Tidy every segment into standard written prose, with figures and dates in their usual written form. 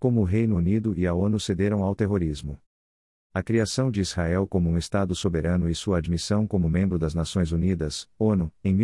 Como o Reino Unido e a ONU cederam ao terrorismo. A criação de Israel como um Estado soberano e sua admissão como membro das Nações Unidas, ONU, em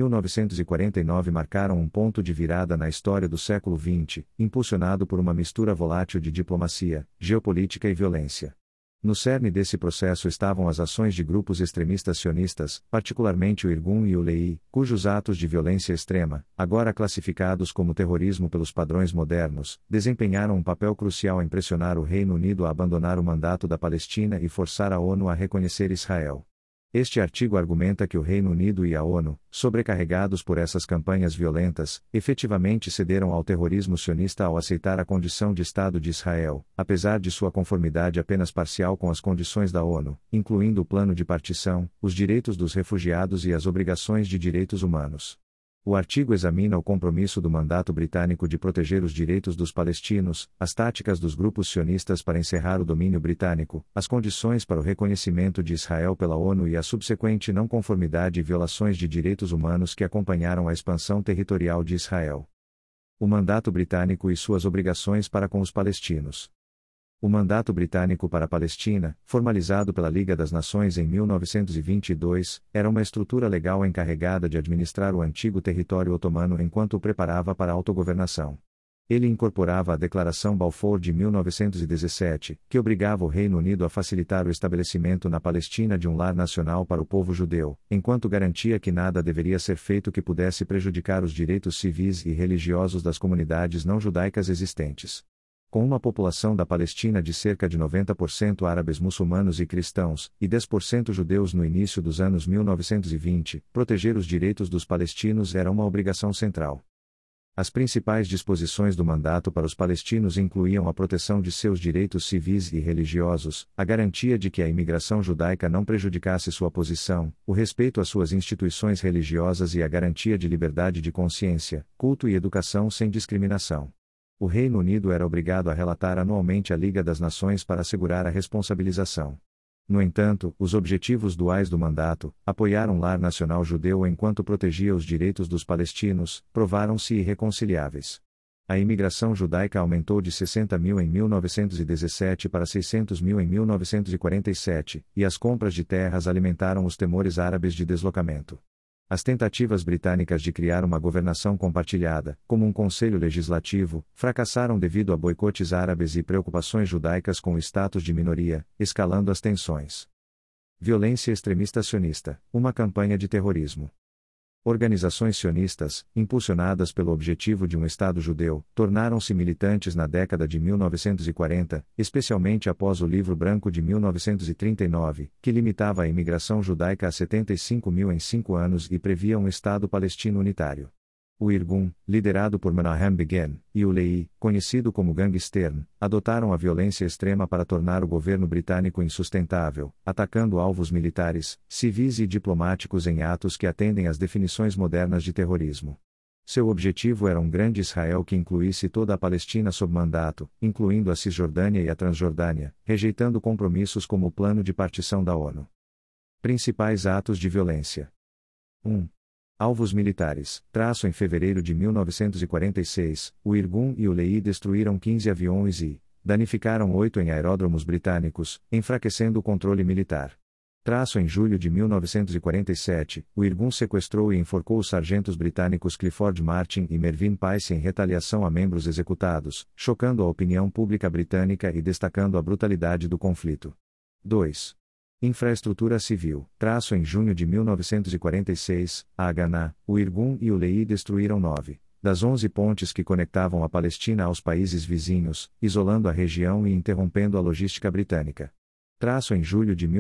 1949 marcaram um ponto de virada na história do século XX, impulsionado por uma mistura volátil de diplomacia, geopolítica e violência. No cerne desse processo estavam as ações de grupos extremistas sionistas, particularmente o Irgun e o Lehi, cujos atos de violência extrema, agora classificados como terrorismo pelos padrões modernos, desempenharam um papel crucial em pressionar o Reino Unido a abandonar o mandato da Palestina e forçar a ONU a reconhecer Israel. Este artigo argumenta que o Reino Unido e a ONU, sobrecarregados por essas campanhas violentas, efetivamente cederam ao terrorismo sionista ao aceitar a condição de Estado de Israel, apesar de sua conformidade apenas parcial com as condições da ONU, incluindo o plano de partição, os direitos dos refugiados e as obrigações de direitos humanos. O artigo examina o compromisso do mandato britânico de proteger os direitos dos palestinos, as táticas dos grupos sionistas para encerrar o domínio britânico, as condições para o reconhecimento de Israel pela ONU e a subsequente não conformidade e violações de direitos humanos que acompanharam a expansão territorial de Israel. O mandato britânico e suas obrigações para com os palestinos. O mandato britânico para a Palestina, formalizado pela Liga das Nações em 1922, era uma estrutura legal encarregada de administrar o antigo território otomano enquanto o preparava para a autogovernação. Ele incorporava a Declaração Balfour de 1917, que obrigava o Reino Unido a facilitar o estabelecimento na Palestina de um lar nacional para o povo judeu, enquanto garantia que nada deveria ser feito que pudesse prejudicar os direitos civis e religiosos das comunidades não judaicas existentes. Com uma população da Palestina de cerca de 90% árabes muçulmanos e cristãos, e 10% judeus no início dos anos 1920, proteger os direitos dos palestinos era uma obrigação central. As principais disposições do mandato para os palestinos incluíam a proteção de seus direitos civis e religiosos, a garantia de que a imigração judaica não prejudicasse sua posição, o respeito às suas instituições religiosas e a garantia de liberdade de consciência, culto e educação sem discriminação. O Reino Unido era obrigado a relatar anualmente à Liga das Nações para assegurar a responsabilização. No entanto, os objetivos duais do mandato, apoiar um lar nacional judeu enquanto protegia os direitos dos palestinos, provaram-se irreconciliáveis. A imigração judaica aumentou de 60 mil em 1917 para 600 mil em 1947, e as compras de terras alimentaram os temores árabes de deslocamento. As tentativas britânicas de criar uma governação compartilhada, como um conselho legislativo, fracassaram devido a boicotes árabes e preocupações judaicas com o status de minoria, escalando as tensões. Violência extremista sionista, uma campanha de terrorismo. Organizações sionistas, impulsionadas pelo objetivo de um Estado judeu, tornaram-se militantes na década de 1940, especialmente após o Livro Branco de 1939, que limitava a imigração judaica a 75 mil em 5 anos e previa um Estado palestino unitário. O Irgun, liderado por Menahem Begin, e o Lehi, conhecido como Gangue Stern, adotaram a violência extrema para tornar o governo britânico insustentável, atacando alvos militares, civis e diplomáticos em atos que atendem às definições modernas de terrorismo. Seu objetivo era um grande Israel que incluísse toda a Palestina sob mandato, incluindo a Cisjordânia e a Transjordânia, rejeitando compromissos como o plano de partição da ONU. Principais atos de violência. 1. Alvos militares. Em fevereiro de 1946, o Irgun e o Lehi destruíram 15 aviões e danificaram 8 em aeródromos britânicos, enfraquecendo o controle militar. Em julho de 1947, o Irgun sequestrou e enforcou os sargentos britânicos Clifford Martin e Mervyn Peice em retaliação a membros executados, chocando a opinião pública britânica e destacando a brutalidade do conflito. 2. Infraestrutura civil. Em junho de 1946, a Haganah, o Irgun e o Lehi destruíram 9 das 11 pontes que conectavam a Palestina aos países vizinhos, isolando a região e interrompendo a logística britânica. Em julho de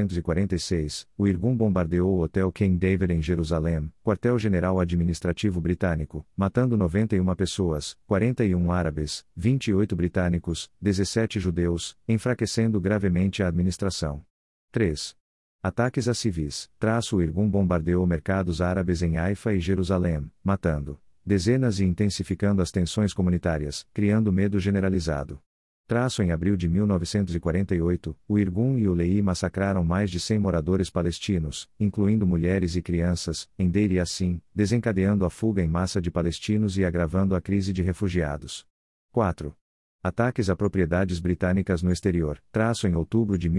1946, o Irgun bombardeou o Hotel King David em Jerusalém, quartel-general administrativo britânico, matando 91 pessoas, 41 árabes, 28 britânicos, 17 judeus, enfraquecendo gravemente a administração. 3. Ataques a civis. O Irgun bombardeou mercados árabes em Haifa e Jerusalém, matando dezenas e intensificando as tensões comunitárias, criando medo generalizado. Em abril de 1948, o Irgun e o Lehi massacraram mais de 100 moradores palestinos, incluindo mulheres e crianças, em Deir Yassin, desencadeando a fuga em massa de palestinos e agravando a crise de refugiados. 4. Ataques a propriedades britânicas no exterior. Em outubro de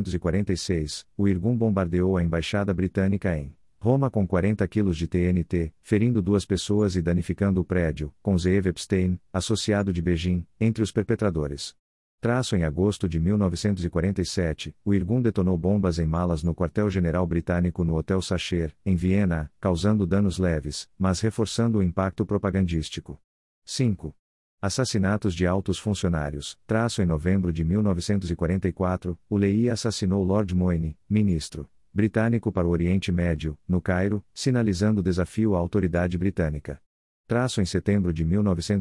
1946, o Irgun bombardeou a embaixada britânica em Roma com 40 quilos de TNT, ferindo 2 pessoas e danificando o prédio, com Zeev Epstein, associado de Beijing, entre os perpetradores. Em agosto de 1947, o Irgun detonou bombas em malas no quartel-general britânico no Hotel Sacher, em Viena, causando danos leves, mas reforçando o impacto propagandístico. 5. Assassinatos de altos funcionários. Em novembro de 1944, o Lehi assassinou Lord Moyne, ministro britânico para o Oriente Médio, no Cairo, sinalizando desafio à autoridade britânica. Em setembro de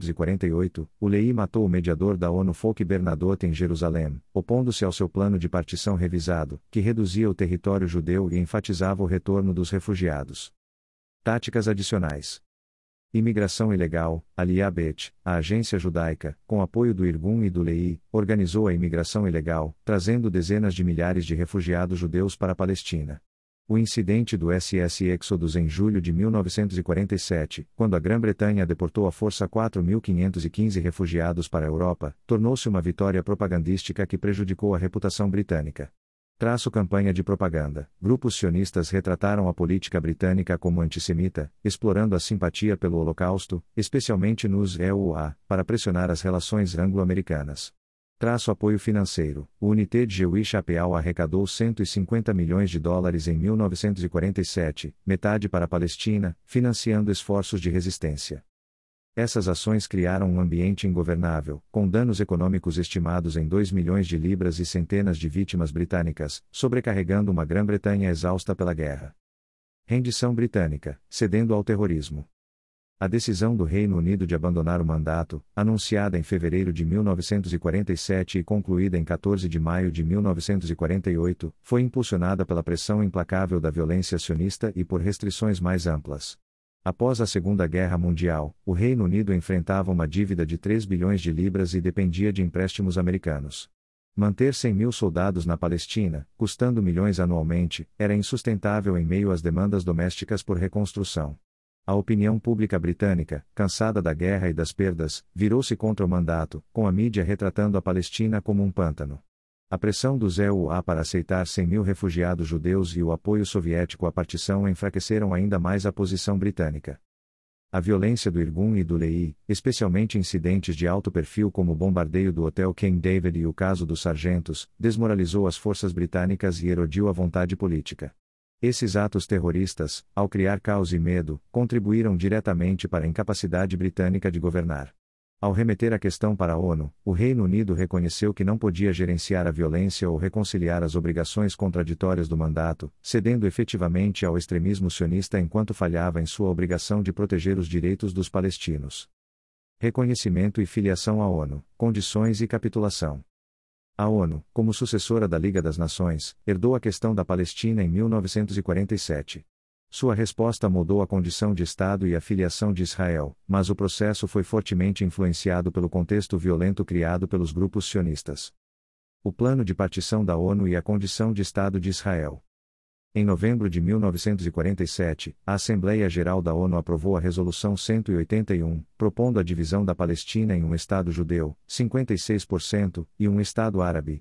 1948, o Lehi matou o mediador da ONU Folke Bernadotte em Jerusalém, opondo-se ao seu plano de partição revisado, que reduzia o território judeu e enfatizava o retorno dos refugiados. Táticas adicionais. Imigração ilegal. Aliyah-Bet, a agência judaica, com apoio do Irgun e do Lehi, organizou a imigração ilegal, trazendo dezenas de milhares de refugiados judeus para a Palestina. O incidente do SS Exodus em julho de 1947, quando a Grã-Bretanha deportou à força 4.515 refugiados para a Europa, tornou-se uma vitória propagandística que prejudicou a reputação britânica. Campanha de propaganda. Grupos sionistas retrataram a política britânica como antissemita, explorando a simpatia pelo Holocausto, especialmente nos EUA, para pressionar as relações anglo-americanas. Apoio financeiro. O Unité de Jewish Appeal arrecadou 150 milhões de dólares em 1947, metade para a Palestina, financiando esforços de resistência. Essas ações criaram um ambiente ingovernável, com danos econômicos estimados em 2 milhões de libras e centenas de vítimas britânicas, sobrecarregando uma Grã-Bretanha exausta pela guerra. Rendição britânica, cedendo ao terrorismo. A decisão do Reino Unido de abandonar o mandato, anunciada em fevereiro de 1947 e concluída em 14 de maio de 1948, foi impulsionada pela pressão implacável da violência sionista e por restrições mais amplas. Após a Segunda Guerra Mundial, o Reino Unido enfrentava uma dívida de 3 bilhões de libras e dependia de empréstimos americanos. Manter 100 mil soldados na Palestina, custando milhões anualmente, era insustentável em meio às demandas domésticas por reconstrução. A opinião pública britânica, cansada da guerra e das perdas, virou-se contra o mandato, com a mídia retratando a Palestina como um pântano. A pressão dos EUA para aceitar 100 mil refugiados judeus e o apoio soviético à partição enfraqueceram ainda mais a posição britânica. A violência do Irgun e do Lehi, especialmente incidentes de alto perfil como o bombardeio do Hotel King David e o caso dos sargentos, desmoralizou as forças britânicas e erodiu a vontade política. Esses atos terroristas, ao criar caos e medo, contribuíram diretamente para a incapacidade britânica de governar. Ao remeter a questão para a ONU, o Reino Unido reconheceu que não podia gerenciar a violência ou reconciliar as obrigações contraditórias do mandato, cedendo efetivamente ao extremismo sionista enquanto falhava em sua obrigação de proteger os direitos dos palestinos. Reconhecimento e filiação à ONU, condições e capitulação. A ONU, como sucessora da Liga das Nações, herdou a questão da Palestina em 1947. Sua resposta mudou a condição de Estado e a filiação de Israel, mas o processo foi fortemente influenciado pelo contexto violento criado pelos grupos sionistas. O plano de partição da ONU e a condição de Estado de Israel. Em novembro de 1947, a Assembleia Geral da ONU aprovou a Resolução 181, propondo a divisão da Palestina em um Estado judeu, 56%, e um Estado árabe,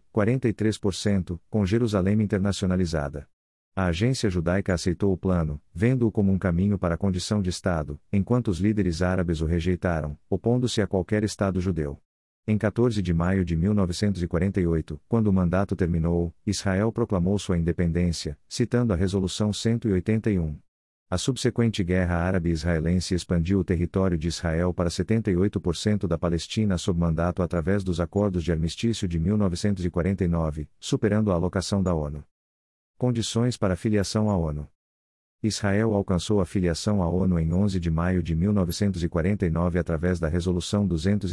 43%, com Jerusalém internacionalizada. A agência judaica aceitou o plano, vendo-o como um caminho para a condição de Estado, enquanto os líderes árabes o rejeitaram, opondo-se a qualquer Estado judeu. Em 14 de maio de 1948, quando o mandato terminou, Israel proclamou sua independência, citando a Resolução 181. A subsequente guerra árabe-israelense expandiu o território de Israel para 78% da Palestina sob mandato através dos acordos de armistício de 1949, superando a alocação da ONU. Condições para filiação à ONU. Israel alcançou a filiação à ONU em 11 de maio de 1949 através da Resolução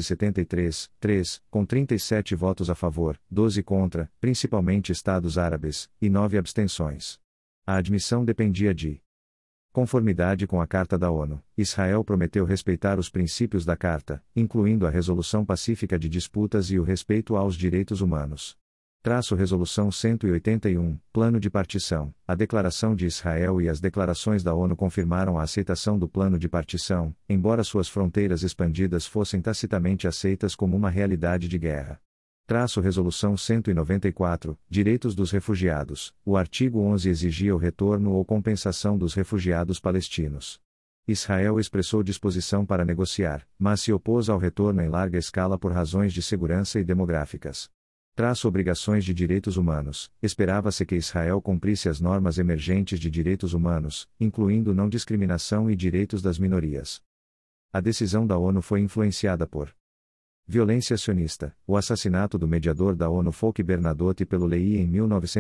273-3, com 37 votos a favor, 12 contra, principalmente Estados árabes, e 9 abstenções. A admissão dependia de conformidade com a Carta da ONU. Israel prometeu respeitar os princípios da Carta, incluindo a resolução pacífica de disputas e o respeito aos direitos humanos. Resolução 181, Plano de Partição. A Declaração de Israel e as declarações da ONU confirmaram a aceitação do plano de partição, embora suas fronteiras expandidas fossem tacitamente aceitas como uma realidade de guerra. Resolução 194, Direitos dos Refugiados. O artigo 11 exigia o retorno ou compensação dos refugiados palestinos. Israel expressou disposição para negociar, mas se opôs ao retorno em larga escala por razões de segurança e demográficas. Obrigações de direitos humanos. Esperava-se que Israel cumprisse as normas emergentes de direitos humanos, incluindo não discriminação e direitos das minorias. A decisão da ONU foi influenciada por violência sionista. O assassinato do mediador da ONU Folke Bernadotte pelo Lehi em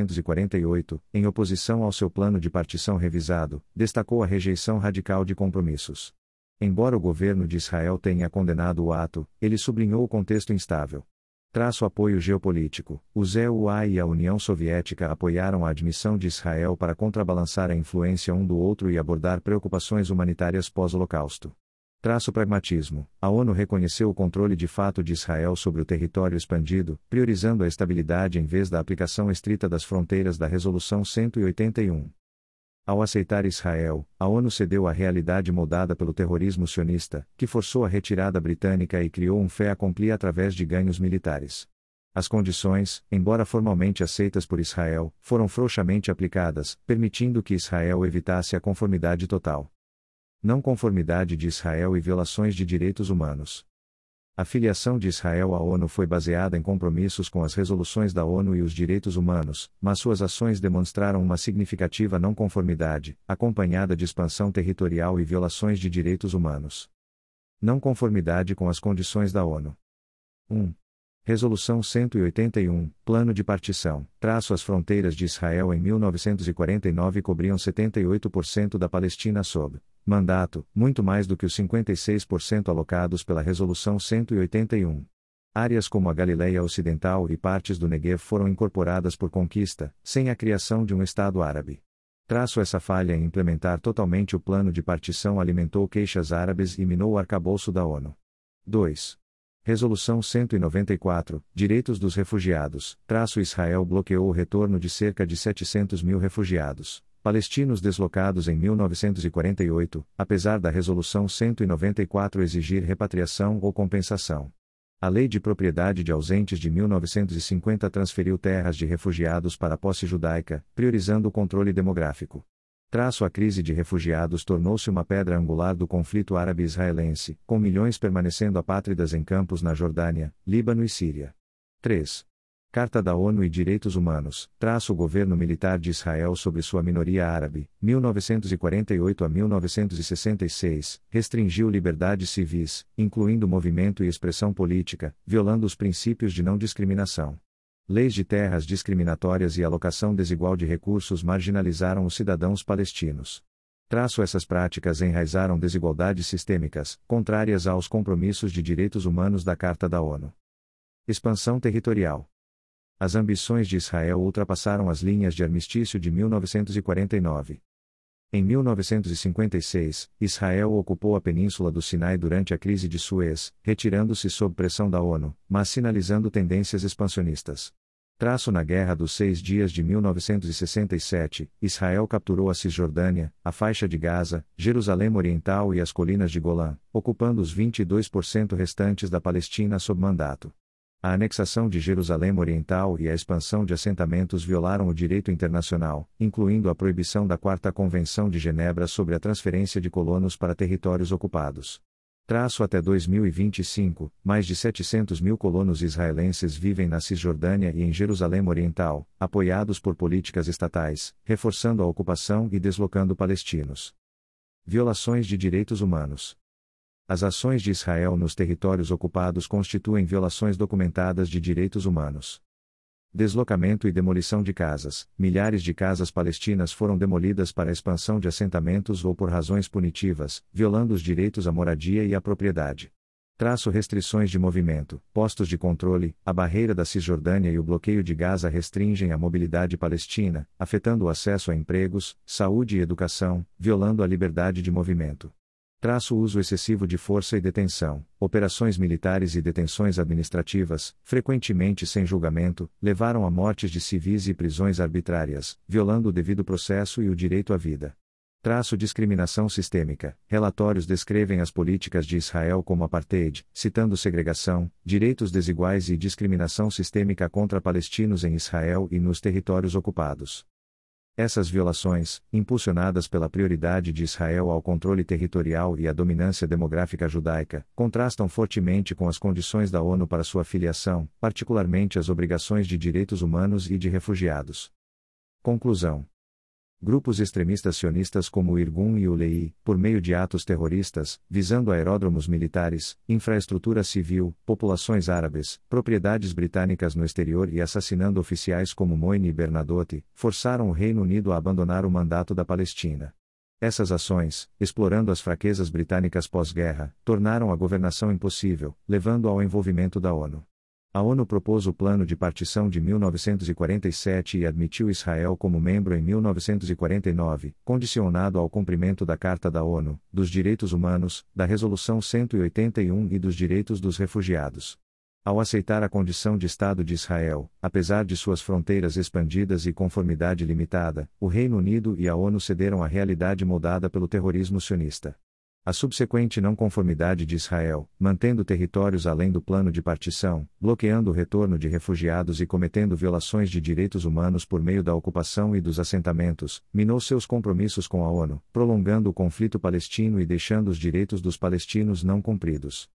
1948, em oposição ao seu plano de partição revisado, destacou a rejeição radical de compromissos. Embora o governo de Israel tenha condenado o ato, ele sublinhou o contexto instável. Apoio geopolítico. O ZEUA e a União Soviética apoiaram a admissão de Israel para contrabalançar a influência um do outro e abordar preocupações humanitárias pós-Holocausto. Pragmatismo. A ONU reconheceu o controle de fato de Israel sobre o território expandido, priorizando a estabilidade em vez da aplicação estrita das fronteiras da Resolução 181. Ao aceitar Israel, a ONU cedeu à realidade moldada pelo terrorismo sionista, que forçou a retirada britânica e criou um fait accompli através de ganhos militares. As condições, embora formalmente aceitas por Israel, foram frouxamente aplicadas, permitindo que Israel evitasse a conformidade total. Não conformidade de Israel e violações de direitos humanos. A filiação de Israel à ONU foi baseada em compromissos com as resoluções da ONU e os direitos humanos, mas suas ações demonstraram uma significativa não conformidade, acompanhada de expansão territorial e violações de direitos humanos. Não conformidade com as condições da ONU. 1. Resolução 181, Plano de Partição. As fronteiras de Israel em 1949 cobriam 78% da Palestina sob mandato, muito mais do que os 56% alocados pela Resolução 181. Áreas como a Galileia Ocidental e partes do Neguev foram incorporadas por conquista, sem a criação de um Estado árabe. Essa falha em implementar totalmente o plano de partição alimentou queixas árabes e minou o arcabouço da ONU. 2. Resolução 194, Direitos dos Refugiados. Israel bloqueou o retorno de cerca de 700 mil refugiados palestinos deslocados em 1948, apesar da Resolução 194 exigir repatriação ou compensação. A Lei de Propriedade de Ausentes de 1950 transferiu terras de refugiados para a posse judaica, priorizando o controle demográfico. A crise de refugiados tornou-se uma pedra angular do conflito árabe-israelense, com milhões permanecendo apátridas em campos na Jordânia, Líbano e Síria. 3. Carta da ONU e Direitos Humanos. O governo militar de Israel sobre sua minoria árabe, 1948 a 1966, restringiu liberdades civis, incluindo movimento e expressão política, violando os princípios de não discriminação. Leis de terras discriminatórias e alocação desigual de recursos marginalizaram os cidadãos palestinos. Essas práticas enraizaram desigualdades sistêmicas, contrárias aos compromissos de direitos humanos da Carta da ONU. Expansão territorial. As ambições de Israel ultrapassaram as linhas de armistício de 1949. Em 1956, Israel ocupou a península do Sinai durante a crise de Suez, retirando-se sob pressão da ONU, mas sinalizando tendências expansionistas. Na Guerra dos 6 Dias de 1967, Israel capturou a Cisjordânia, a faixa de Gaza, Jerusalém Oriental e as colinas de Golã, ocupando os 22% restantes da Palestina sob mandato. A anexação de Jerusalém Oriental e a expansão de assentamentos violaram o direito internacional, incluindo a proibição da Quarta Convenção de Genebra sobre a transferência de colonos para territórios ocupados. Até 2025, mais de 700 mil colonos israelenses vivem na Cisjordânia e em Jerusalém Oriental, apoiados por políticas estatais, reforçando a ocupação e deslocando palestinos. Violações de direitos humanos. As ações de Israel nos territórios ocupados constituem violações documentadas de direitos humanos. Deslocamento e demolição de casas. Milhares de casas palestinas foram demolidas para a expansão de assentamentos ou por razões punitivas, violando os direitos à moradia e à propriedade. Restrições de movimento. Postos de controle, a barreira da Cisjordânia e o bloqueio de Gaza restringem a mobilidade palestina, afetando o acesso a empregos, saúde e educação, violando a liberdade de movimento. Uso excessivo de força e detenção, operações militares e detenções administrativas, frequentemente sem julgamento, levaram a mortes de civis e prisões arbitrárias, violando o devido processo e o direito à vida. Discriminação sistêmica. Relatórios descrevem as políticas de Israel como apartheid, citando segregação, direitos desiguais e discriminação sistêmica contra palestinos em Israel e nos territórios ocupados. Essas violações, impulsionadas pela prioridade de Israel ao controle territorial e à dominância demográfica judaica, contrastam fortemente com as condições da ONU para sua filiação, particularmente as obrigações de direitos humanos e de refugiados. Conclusão. Grupos extremistas sionistas como o Irgun e o Lehi, por meio de atos terroristas, visando aeródromos militares, infraestrutura civil, populações árabes, propriedades britânicas no exterior e assassinando oficiais como Moini e Bernadotte, forçaram o Reino Unido a abandonar o mandato da Palestina. Essas ações, explorando as fraquezas britânicas pós-guerra, tornaram a governação impossível, levando ao envolvimento da ONU. A ONU propôs o Plano de Partição de 1947 e admitiu Israel como membro em 1949, condicionado ao cumprimento da Carta da ONU, dos Direitos Humanos, da Resolução 181 e dos Direitos dos Refugiados. Ao aceitar a condição de Estado de Israel, apesar de suas fronteiras expandidas e conformidade limitada, o Reino Unido e a ONU cederam à realidade moldada pelo terrorismo sionista. A subsequente não conformidade de Israel, mantendo territórios além do plano de partição, bloqueando o retorno de refugiados e cometendo violações de direitos humanos por meio da ocupação e dos assentamentos, minou seus compromissos com a ONU, prolongando o conflito palestino e deixando os direitos dos palestinos não cumpridos.